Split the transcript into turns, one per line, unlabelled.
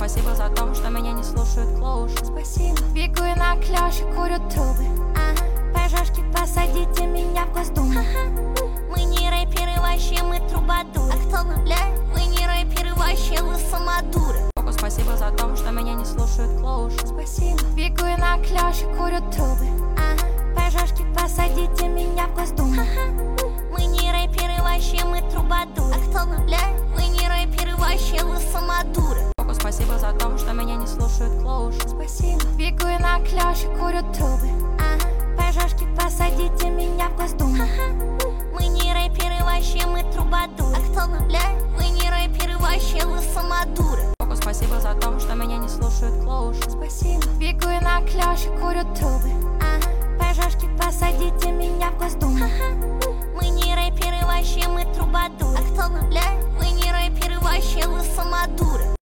спасибо за то, что меня не слушают клоуш.
Спасибо.
Бегаю на клёш и курю трубы.
Пожашки, посадите меня в Госдуму. Мы не рэперы, вообще мы трубадуры. А кто мы, бля? Вы не рэперы, вообще вы самодуры.
Спасибо за то, что меня не слушают клоуш.
Спасибо.
Бегаю на клёш и курю трубы.
Пожашки, посадите меня в Госдуму. Мы не рэперы, вообще мы трубадуры. А кто мы, бля? Вы не рэперы, вообще вы самодуры.
Спасибо за то, что меня не слушают клоуш.
Спасибо.
Бегаю на клёш и курю трубы.
Пожашки, посадите меня в Госдуму. Мы не рэперы, вообще мы трубадуры. А кто мы, бля? Вы не рэперы, вообще вы самодуры.
Спасибо за то, что меня не слушают клоуш.
Спасибо.
Бегаю на клёш и курю трубы.
Пожашки, посадите меня в Госдуму. Мы не рэперы, вообще мы трубадуры. А кто мы, бля? Вы не рэперы, вообще вы самодуры.